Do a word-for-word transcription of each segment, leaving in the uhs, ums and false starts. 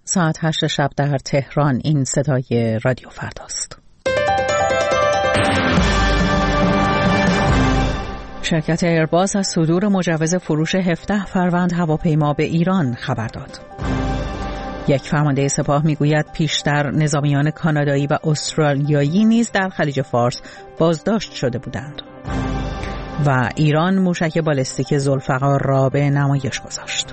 ساعت هشت شب در تهران. این صدای رادیو فرداست. شرکت ایرباس از صدور مجوز فروش هفده فروند هواپیما به ایران خبر داد. یک فرمانده سپاه میگوید پیشتر نظامیان کانادایی و استرالیایی نیز در خلیج فارس بازداشت شده بودند. و ایران موشک بالستیک ذوالفقار را به نمایش گذاشت.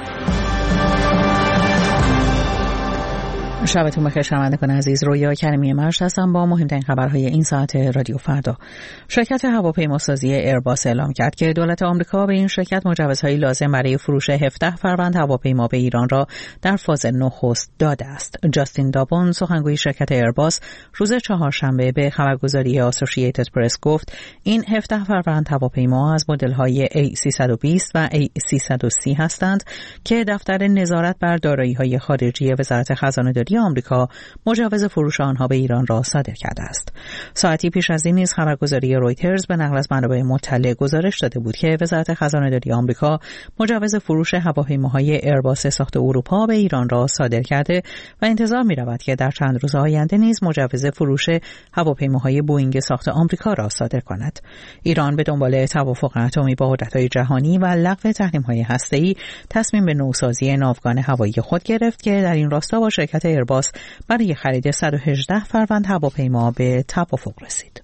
شبتون بخیر شنوندگان عزیز، رویا کریمی مرشد هستم با مهمترین خبرهای این ساعت رادیو فردا. شرکت هواپیماسازی ایرباس اعلام کرد که دولت آمریکا به این شرکت مجوزهای لازم برای فروش هفده فروند هواپیما به ایران را در فاز نخست داده است. جاستین دابون سخنگوی شرکت ایرباس روز چهارشنبه به خبرگزاری اسوسییتد پرس گفت این هفده فروند هواپیما از مدل‌های ای سیصد و بیست و ای سیصد و سی هستند که دفتر نظارت بر دارایی‌های خارجی وزارت خزانه‌داری آمریکا مجوز فروش آنها به ایران را صادر کرده است. ساعتی پیش از این نیز خبرگزاری رویترز به نقل از منابع مطلع گزارش داده بود که وزارت خزانه‌داری آمریکا مجوز فروش هواپیماهای ایرباس ساخت اروپا به ایران را صادر کرده و انتظار می‌رود که در چند روز آینده نیز مجوز فروش هواپیماهای بوئینگ ساخت آمریکا را صادر کند. ایران به دنبال توافق اتمی با قدرت‌های جهانی و لغو تحریم‌های هسته‌ای تصمیم به نوسازی ناوگان هوایی خود گرفت که در این راستا با شرکت ایرباس برای خرید صد و هجده فروند هواپیما به توافق رسید.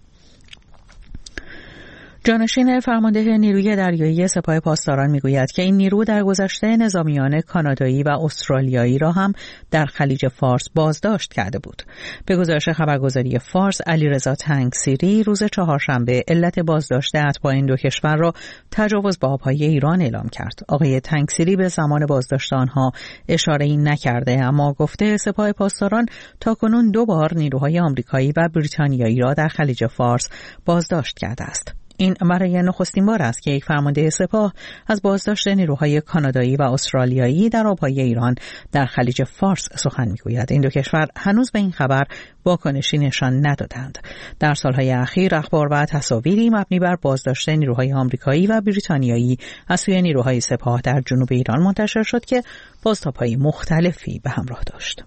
جانشین فرمانده نیروی دریایی سپاه پاسداران میگوید که این نیرو در گذشته نظامیان کانادایی و استرالیایی را هم در خلیج فارس بازداشت کرده بود. به گزارش خبرگزاری فارس، علیرضا تنگسیری روز چهارشنبه علت بازداشت اتباع این دو کشور را تجاوز به آبهای ایران اعلام کرد. آقای تنگسیری به زمان بازداشت آنها اشاره‌ای نکرده، اما گفته سپاه پاسداران تاکنون دو بار نیروهای آمریکایی و بریتانیایی را در خلیج فارس بازداشت کرده است. این برای نخستین بار است که یک فرمانده سپاه از بازداشت نیروهای کانادایی و استرالیایی در آبهای ایران در خلیج فارس سخن میگوید. این دو کشور هنوز به این خبر واکنشی نشان ندادند. در سالهای اخیر اخبار و تصاویری مبنی بر بازداشت نیروهای آمریکایی و بریتانیایی از سوی نیروهای سپاه در جنوب ایران منتشر شد که بازتاب‌های مختلفی به همراه داشت.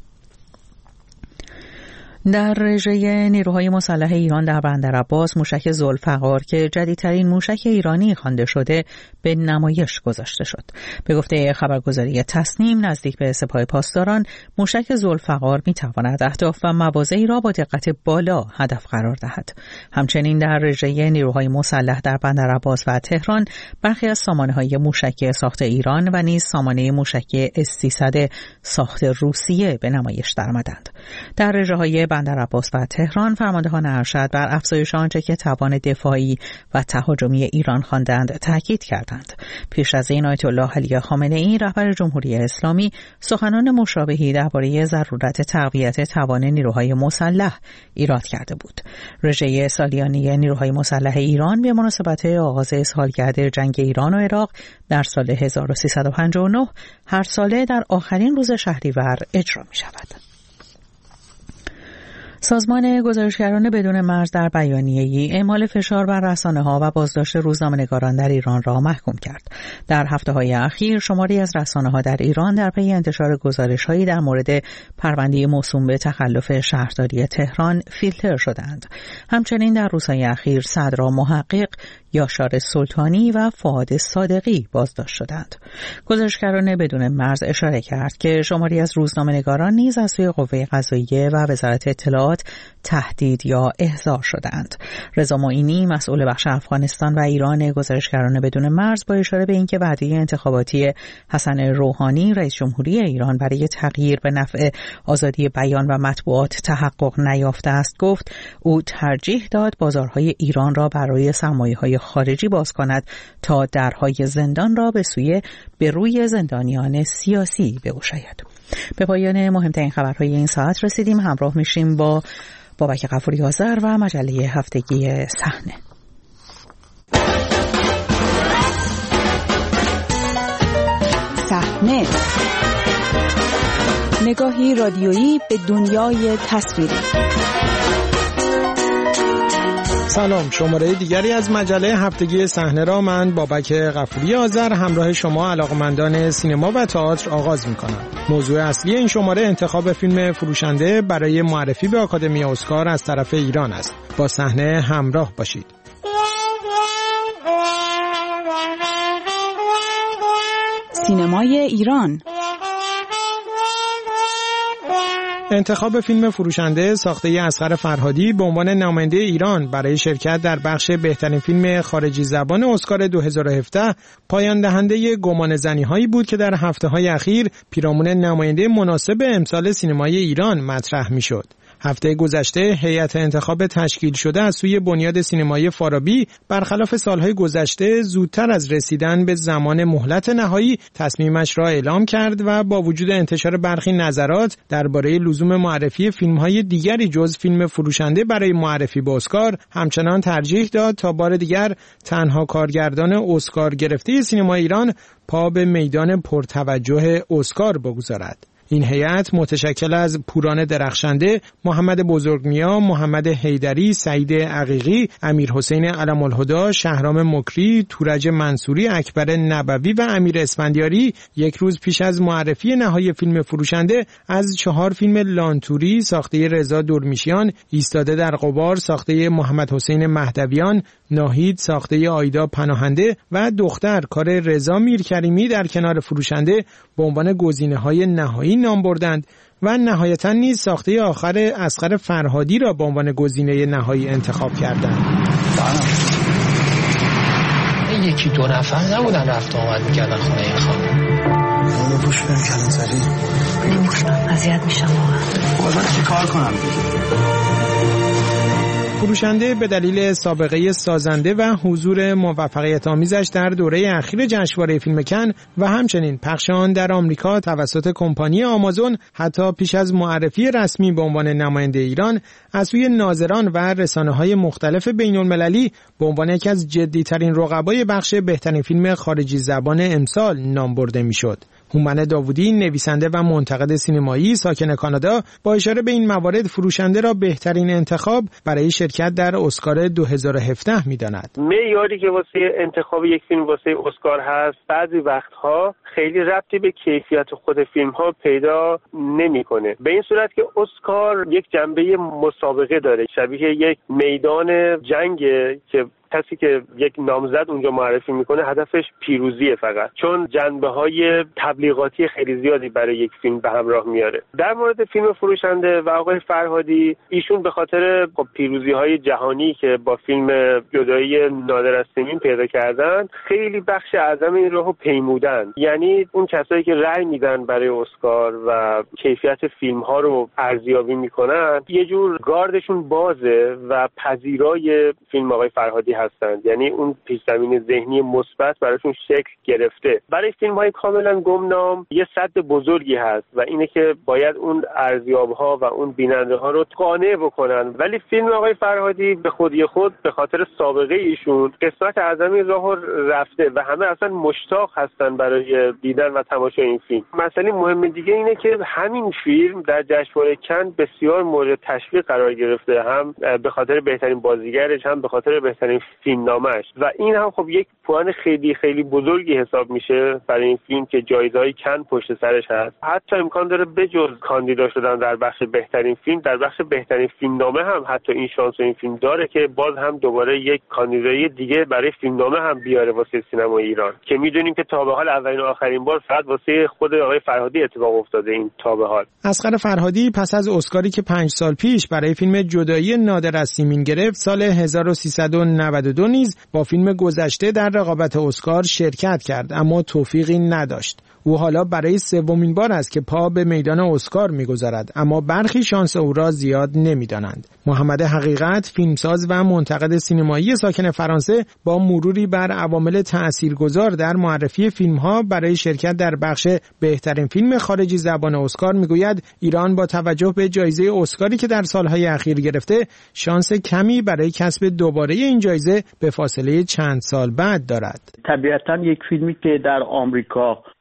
در رژه نیروهای مسلح ایران در بندرعباس موشک ذوالفقار که جدیدترین موشک ایرانی خوانده شده به نمایش گذاشته شد. به گفته خبرگزاری تصنیم نزدیک به سپاه پاسداران، موشک ذوالفقار می‌تواند اهداف و مواضعی را با دقت بالا هدف قرار دهد. همچنین در رژه نیروهای مسلح در بندرعباس و تهران برخی از سامانه‌های موشکی ساخت ایران و نیز سامانه موشکی اس سیصد ساخت روسیه به نمایش درآمدند. در رژه‌های بندرعباس و تهران فرماندهان ارشد بر افزایش آنچه که توان دفاعی و تهاجمی ایران خواندند تاکید کردند. پیش از این آیت الله علی خامنه‌ای رهبر جمهوری اسلامی سخنان مشابهی درباره ضرورت تقویت توان نیروهای مسلح ایراد کرده بود. رژه سالیانه نیروهای مسلح ایران به مناسبت آغاز سالگرد جنگ ایران و عراق در سال هزار و سیصد و پنجاه و نه هر ساله در آخرین روز شهریور اجرا می شود. سازمان گزارشگران بدون مرز در بیانیه‌ای اعمال فشار بر رسانه‌ها و بازداشت روزنامه‌نگاران در ایران را محکوم کرد. در هفته‌های اخیر شماری از رسانه‌ها در ایران در پی انتشار گزارش‌هایی در مورد پرونده موسوم به تخلف شهرداری تهران فیلتر شدند. همچنین در روزهای اخیر صدرا محقق، یاشار سلطانی و فؤاد صادقی بازداشت شدند. گزارشگران بدون مرز اشاره کرد که شماری از روزنامه‌نگاران نیز از سوی قوه قضاییه و وزارت اطلاعات تهدید یا احضار شدند. رضا معینی مسئول بخش افغانستان و ایران گزارشگران بدون مرز با اشاره به اینکه وعده انتخاباتی حسن روحانی رئیس جمهوری ایران برای تغییر به نفع آزادی بیان و مطبوعات تحقق نیافته است گفت او ترجیح داد بازارهای ایران را برای سرمایه‌های خارجی باز کند تا درهای زندان را به سوی به روی زندانیان سیاسی بگشاید. به پایان مهمترین خبرهای این ساعت رسیدیم. همراه میشیم با بابک غفوری آذر و مجله هفتگی صحنه. صحنه، نگاهی رادیویی به دنیای تصویری. سلام، شماره دیگری از مجله هفتگی صحنه را من بابک غفوری آذر همراه شما علاقمندان سینما و تئاتر آغاز می‌کنم. موضوع اصلی این شماره انتخاب فیلم فروشنده برای معرفی به آکادمی اسکار از طرف ایران است. با صحنه همراه باشید. سینمای ایران. انتخاب فیلم فروشنده ساخته اصغر فرهادی به عنوان نماینده ایران برای شرکت در بخش بهترین فیلم خارجی زبان اسکار دو هزار و هفده پایان دهنده گمانه‌زنی‌هایی بود که در هفته‌های اخیر پیرامون نماینده مناسب امسال سینمای ایران مطرح می‌شد. هفته گذشته هیئت انتخاب تشکیل شده از سوی بنیاد سینمایی فارابی برخلاف سالهای گذشته زودتر از رسیدن به زمان مهلت نهایی تصمیمش را اعلام کرد و با وجود انتشار برخی نظرات درباره لزوم معرفی فیلم‌های دیگری جز فیلم فروشنده برای معرفی به اسکار همچنان ترجیح داد تا بار دیگر تنها کارگردان اسکار گرفته سینما ایران پا به میدان پرتوجه اسکار بگذارد. این هیئت متشکل از پوران درخشنده، محمد بزرگنیا، محمد حیدری، سعید عقیقی، امیر حسین علم الهدی، شهرام مکری، تورج منصوری، اکبر نبوی و امیر اسفندیاری یک روز پیش از معرفی نهایی فیلم فروشنده از چهار فیلم لانتوری ساخته رضا دورمیشیان، ایستاده در غبار ساخته محمد حسین مهدویان، ناهید ساخته آیدا پناهنده و دختر کار رضا میرکریمی در کنار فروشنده به عنوان گزینه‌های نهایی نام بردند و نهایتاً نیز ساخته آخر اصغر فرهادی را به عنوان گزینه نهایی انتخاب کردند. این یکی دو نفر نبودن رفت آمد می‌کردن خونه این خانم. اونو پوش بریم کلانتری. نمی‌کنم، اذیت میشم واقعا. بازم چی کار کنم دیگه؟ فروشنده به دلیل سابقه سازنده و حضور موفقیت آمیزش در دوره اخیر جشنواره فیلم کن و همچنین پخش آن در آمریکا توسط کمپانی آمازون حتی پیش از معرفی رسمی به عنوان نماینده ایران از سوی ناظران و رسانه‌های مختلف بین‌المللی به عنوان یکی از جدی‌ترین رقبای بخش بهترین فیلم خارجی زبان امسال نام برده می‌شد. هومن داوودی نویسنده و منتقد سینمایی ساکن کانادا با اشاره به این موارد فروشنده را بهترین انتخاب برای شرکت در اسکار دو هزار و هفده می‌داند. معیاری که واسه انتخاب یک فیلم واسه اسکار هست بعضی وقتها خیلی ربطی به کیفیت خود فیلم‌ها پیدا نمی‌کنه. به این صورت که اسکار یک جنبه مسابقه داره، شبیه یک میدان جنگ که کسی که یک نامزد اونجا معرفی میکنه هدفش پیروزیه فقط، چون جنبه‌های تبلیغاتی خیلی زیادی برای یک فیلم به همراه میاره. در مورد فیلم فروشنده و آقای فرهادی، ایشون به خاطر خب پیروزی‌های جهانی که با فیلم جدایی نادر از سیمین پیدا کردن خیلی بخش اعظم این راهو پیمودن. یعنی اون کسایی که رأی میدن برای اسکار و کیفیت فیلم‌ها رو ارزیابی میکنن یه جور گاردشون بازه و پذیرای فیلم آقای فرهادی هستند. یعنی اون پیش زمین ذهنی مثبت براشون شکل گرفته. برای فیلم‌های کاملا گمنام یه سد بزرگی هست و اینه که باید اون ارزیاب‌ها و اون بیننده‌ها رو قانع بکنن. ولی فیلم آقای فرهادی به خودی خود به خاطر سابقه ایشون قسمت اعظم راهو رفته و همه اصلا مشتاق هستن برای دیدن و تماشای این فیلم. مسئله مهم دیگه اینه که همین فیلم در جشنواره کن بسیار مورد تشویق قرار گرفته، هم به خاطر بهترین بازیگرش هم به خاطر بهترین فیلمنامه‌اش و این هم خب یک پوان خیلی خیلی بزرگی حساب میشه برای این فیلم که جایزه‌های کن پشت سرش هست. حتی امکان داره بجز کاندیدا شدن در بخش بهترین فیلم، در بخش بهترین فیلمنامه هم حتی این شانس این فیلم داره که باز هم دوباره یک کاندیدایی دیگه برای فیلمنامه هم بیاره واسه سینما ایران که میدونیم که تا به حال اولین و آخرین بار فقط واسه خود آقای فرهادی اتفاق افتاده. این تا به حال اصغر فرهادی پس از اسکاری که پنج سال پیش برای فیلم جدایی نادر از سیمین گرفت، سال هزار و سیصد و نود و دو نیز با فیلم گذشته در رقابت اسکار شرکت کرد اما توفیقی نداشت. او حالا برای سومین بار است که پا به میدان اسکار می‌گذارد اما برخی شانس او را زیاد نمی‌دانند. محمد حقیقت فیلمساز و منتقد سینمایی ساکن فرانسه با مروری بر عوامل تأثیرگذار در معرفی فیلم‌ها برای شرکت در بخش بهترین فیلم خارجی زبان اسکار می‌گوید ایران با توجه به جایزه اسکاری که در سال‌های اخیر گرفته شانس کمی برای کسب دوباره این جایزه به فاصله چند سال بعد دارد. طبیعتاً یک فیلمی که در آمریکا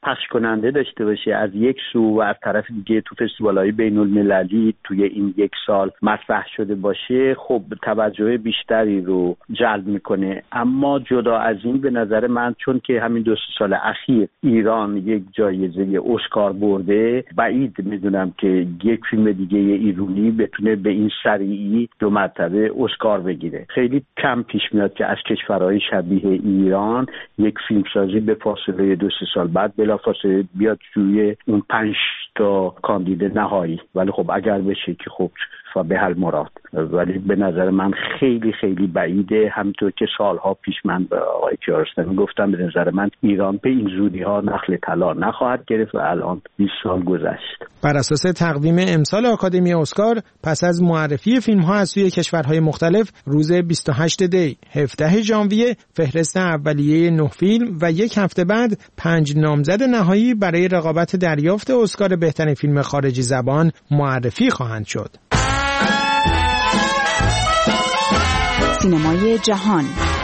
پخش کننده داشته باشه از یک سو و از طرف دیگه تو فستیوال‌های بین‌المللی توی این یک سال مطرح شده باشه، خب توجه بیشتری رو جلب میکنه. اما جدا از این به نظر من چون که همین دو سه سال اخیر ایران یک جایزه اسکار برده، بعید میدونم که یک فیلم دیگه ایرانی بتونه به این سریعی دو مرتبه اسکار بگیره. خیلی کم پیش میاد که از کشورهای شبیه ایران یک فیلمسازی به فاصله دو سه سال بعد بلافاصله بیاد توی اون پنج تا کاندید نهایی. ولی خب اگر بشه که خب به حل مراد، ولی به نظر من خیلی خیلی بعیده. همونطور که سالها پیش من به آقای کیارستمی گفتم، به نظر من ایران به این زودی ها نخل طلا نخواهد گرفت و الان بیست سال گذشت. بر اساس تقویم امسال آکادمی اسکار، پس از معرفی فیلم ها از سوی کشورهای مختلف، روز بیست و هشتم دی هفدهم ژانویه فهرست اولیه نه فیلم و یک هفته بعد پنج نامزد نهایی برای رقابت دریافت اسکار بهترین فیلم خارجی زبان معرفی خواهند شد. سینمای جهان.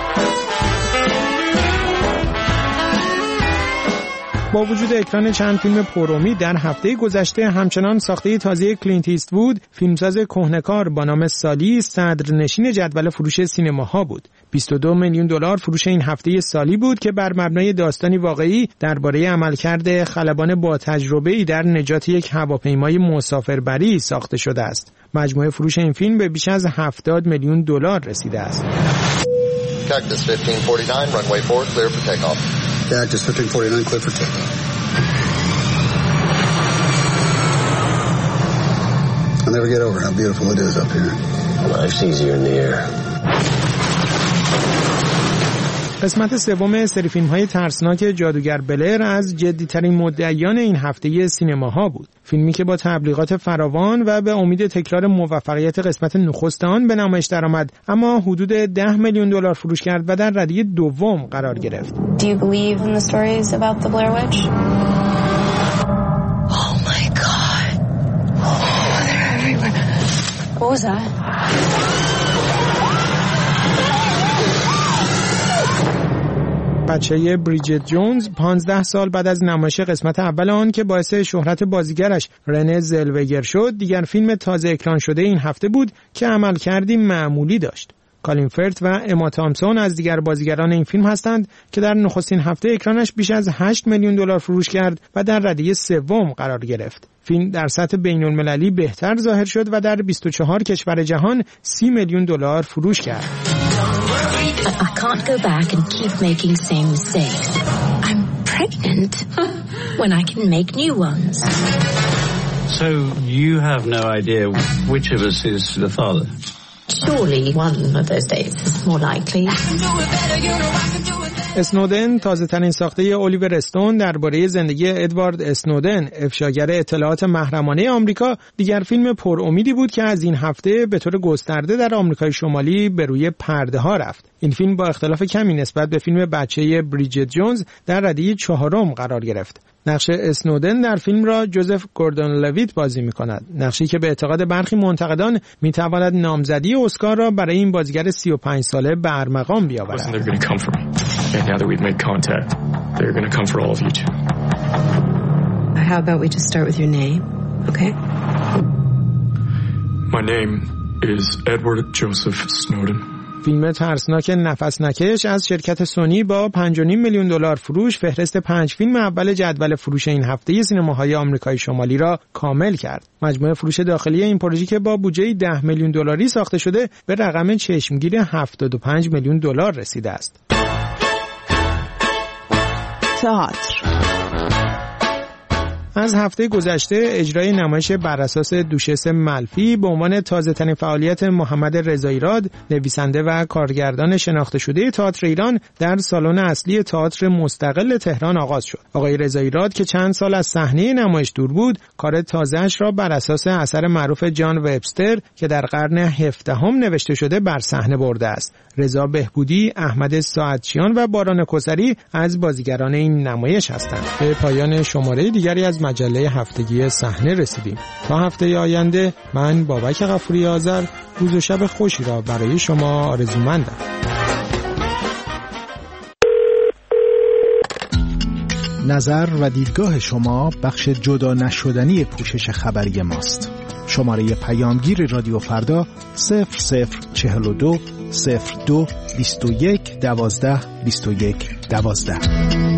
با وجود اکران چند فیلم پرامید در هفته گذشته، همچنان ساخته تازه کلینت ایستوود، فیلمساز کهنه‌کار با نام سالی، صدرنشین جدول فروش سینماها بود. بیست و دو میلیون دلار فروش این هفته سالی بود که بر مبنای داستانی واقعی درباره عملکرد خلبان با تجربه‌ای در نجات یک هواپیمای مسافربری ساخته شده است. مجموع فروش این فیلم به بیش از هفتاد میلیون دلار رسیده است. Cactus fifteen forty-nine, runway four, clear for takeoff. Cactus fifteen forty-nine, clear for takeoff. I'll never get over how beautiful it is up here. Life's easier in the air. قسمت سوم سری فیلم‌های ترسناک جادوگر بلر از جدی‌ترین مدعیان این هفته سینماها بود. فیلمی که با تبلیغات فراوان و به امید تکرار موفقیت قسمت نخست آن به نمایش درآمد، اما حدود ده میلیون دلار فروش کرد و در رده‌ی دوم قرار گرفت. Do you believe in the stories about the Blair Witch? Oh my god. Oh, they're everywhere. What was that? بچه بریجت جونز پانزده سال بعد از نمایش قسمت اول آن که باعث شهرت بازیگرش رنه زلوگر شد، دیگر فیلم تازه اکران شده این هفته بود که عملکردی معمولی داشت. کالین فرت و اما تامسون از دیگر بازیگران این فیلم هستند که در نخستین هفته اکرانش بیش از هشت میلیون دلار فروش کرد و در رده سوم قرار گرفت. فیلم در سطح بین‌المللی بهتر ظاهر شد و در بیست و چهار کشور جهان سی میلیون دلار فروش کرد. I can't go back and keep making same mistakes. I'm pregnant when I can make new ones. So you have no idea which of us is the father? Surely one of those days is more likely. اسنودن، تازه ترین ساخته الیور استون درباره زندگی ادوارد اسنودن، افشاگر اطلاعات محرمانه آمریکا، دیگر فیلم پر امیدی بود که از این هفته به طور گسترده در آمریکای شمالی به روی پرده ها رفت. این فیلم با اختلاف کمی نسبت به فیلم بچه بریجت جونز در رده چهارم قرار گرفت. نقش اسنودن در فیلم را جوزف گوردون لویت بازی می‌کند، نقشی که به اعتقاد برخی منتقدان می‌تواند نامزدی اسکار را برای این بازیگر سی و پنج ساله به ارمغان بیاورد. Now that we've made contact, they're going to come for all of you too. How about we just start with your name, okay? My name is Edward Joseph Snowden. فیلم ترسناک نفس نکش از شرکت سونی با پنج و نیم میلیون دلار فروش فهرست پنج فیلم اول جدول فروش این هفته سینماهای آمریکای شمالی را کامل کرد. مجموع فروش داخلی این پروژه که با بودجه ده میلیون دلاری ساخته شده به رقم چشمگیر هفتاد و پنج میلیون دلار رسیده است. تئاتر. از هفته گذشته اجرای نمایش بر اساس دوشس ملفی به عنوان تازه‌ترین فعالیت محمد رضاییراد، نویسنده و کارگردان شناخته شده تئاتر ایران، در سالن اصلی تئاتر مستقل تهران آغاز شد. آقای رضاییراد که چند سال از صحنه نمایش دور بود، کار تازه‌اش را بر اساس اثر معروف جان وبستر که در قرن هفدهم نوشته شده بر صحنه برده است. رضا بهبودی، احمد ساعتچیان و باران کسری از بازیگران این نمایش هستند. به پایان شماره دیگری از مجله هفتگی صحنه رسیدیم. تا هفته آینده من بابک غفوری آذر روز و شب خوشی را برای شما آرزومندم. نظر و دیدگاه شما بخش جدا نشدنی پوشش خبری ماست. شماره پیامگیر رادیو فردا صفر صفر چهل و دو صفر دو بیست و یک دوازده بیست و یک دوازده.